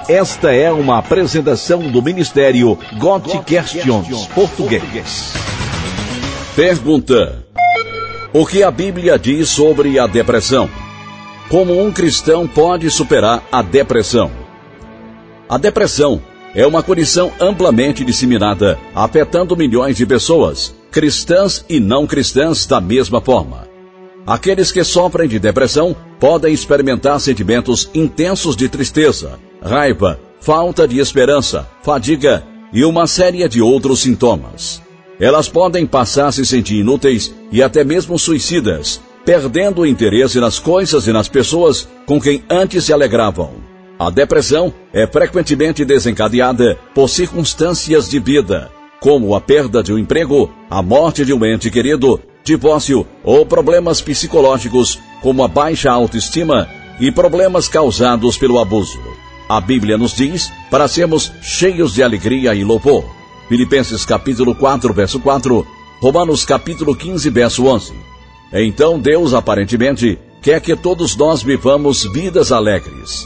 Esta é uma apresentação do Ministério God Questions Português. Pergunta: o que a Bíblia diz sobre a depressão? Como um cristão pode superar a depressão? A depressão é uma condição amplamente disseminada, afetando milhões de pessoas, cristãs e não cristãs da mesma forma. Aqueles que sofrem de depressão podem experimentar sentimentos intensos de tristeza, raiva, falta de esperança, fadiga e uma série de outros sintomas. Elas podem passar a se sentir inúteis e até mesmo suicidas, perdendo o interesse nas coisas e nas pessoas com quem antes se alegravam. A depressão é frequentemente desencadeada por circunstâncias de vida, como a perda de um emprego, a morte de um ente querido, divórcio ou problemas psicológicos, como a baixa autoestima e problemas causados pelo abuso. A Bíblia nos diz para sermos cheios de alegria e louvor. Filipenses capítulo 4, verso 4, Romanos capítulo 15, verso 11. Então Deus aparentemente quer que todos nós vivamos vidas alegres.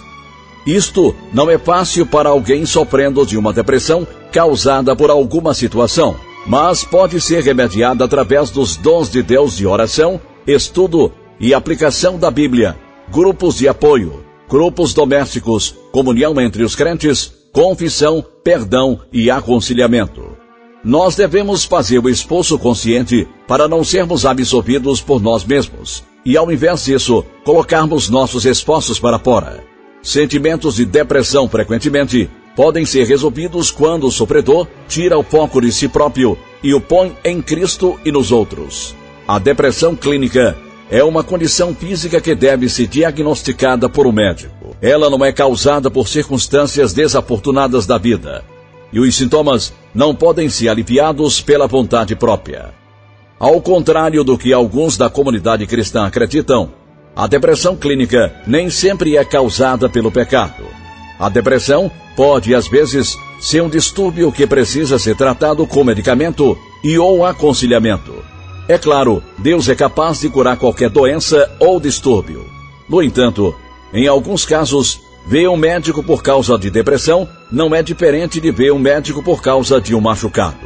Isto não é fácil para alguém sofrendo de uma depressão causada por alguma situação, mas pode ser remediada através dos dons de Deus de oração, estudo e aplicação da Bíblia, grupos de apoio, grupos domésticos, comunhão entre os crentes, confissão, perdão e aconselhamento. Nós devemos fazer o esforço consciente para não sermos absorvidos por nós mesmos e, ao invés disso, colocarmos nossos esforços para fora. Sentimentos de depressão frequentemente podem ser resolvidos quando o sofredor tira o foco de si próprio e o põe em Cristo e nos outros. A depressão clínica é uma condição física que deve ser diagnosticada por um médico. Ela não é causada por circunstâncias desafortunadas da vida, e os sintomas não podem ser aliviados pela vontade própria. Ao contrário do que alguns da comunidade cristã acreditam, a depressão clínica nem sempre é causada pelo pecado. A depressão pode, às vezes, ser um distúrbio que precisa ser tratado com medicamento e ou aconselhamento. É claro, Deus é capaz de curar qualquer doença ou distúrbio. No entanto, em alguns casos, ver um médico por causa de depressão não é diferente de ver um médico por causa de um machucado.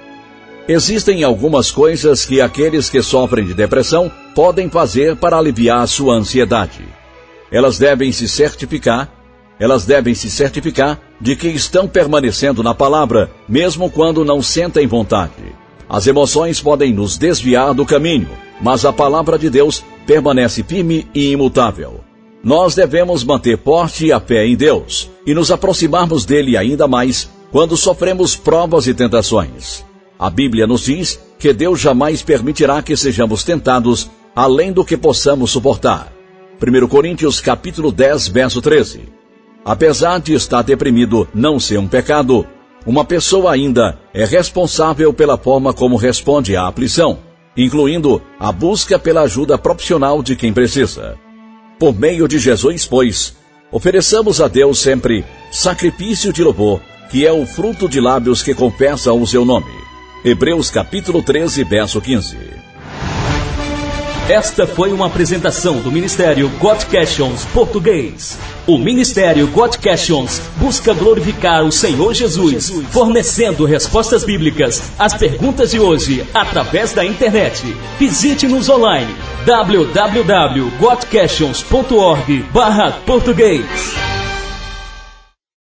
Existem algumas coisas que aqueles que sofrem de depressão podem fazer para aliviar a sua ansiedade. Elas devem se certificar de que estão permanecendo na palavra, mesmo quando não sentem vontade. As emoções podem nos desviar do caminho, mas a palavra de Deus permanece firme e imutável. Nós devemos manter forte a fé em Deus e nos aproximarmos dele ainda mais quando sofremos provas e tentações. A Bíblia nos diz que Deus jamais permitirá que sejamos tentados além do que possamos suportar. 1 Coríntios capítulo 10, verso 13. Apesar de estar deprimido não ser um pecado, uma pessoa ainda é responsável pela forma como responde à aflição, incluindo a busca pela ajuda profissional de quem precisa. Por meio de Jesus, pois, ofereçamos a Deus sempre sacrifício de louvor, que é o fruto de lábios que confessam o seu nome. Hebreus capítulo 13, verso 15. Esta foi uma apresentação do Ministério God Questions Português. O Ministério God Questions busca glorificar o Senhor Jesus, fornecendo respostas bíblicas às perguntas de hoje através da internet. Visite-nos online www.godquestions.org/português.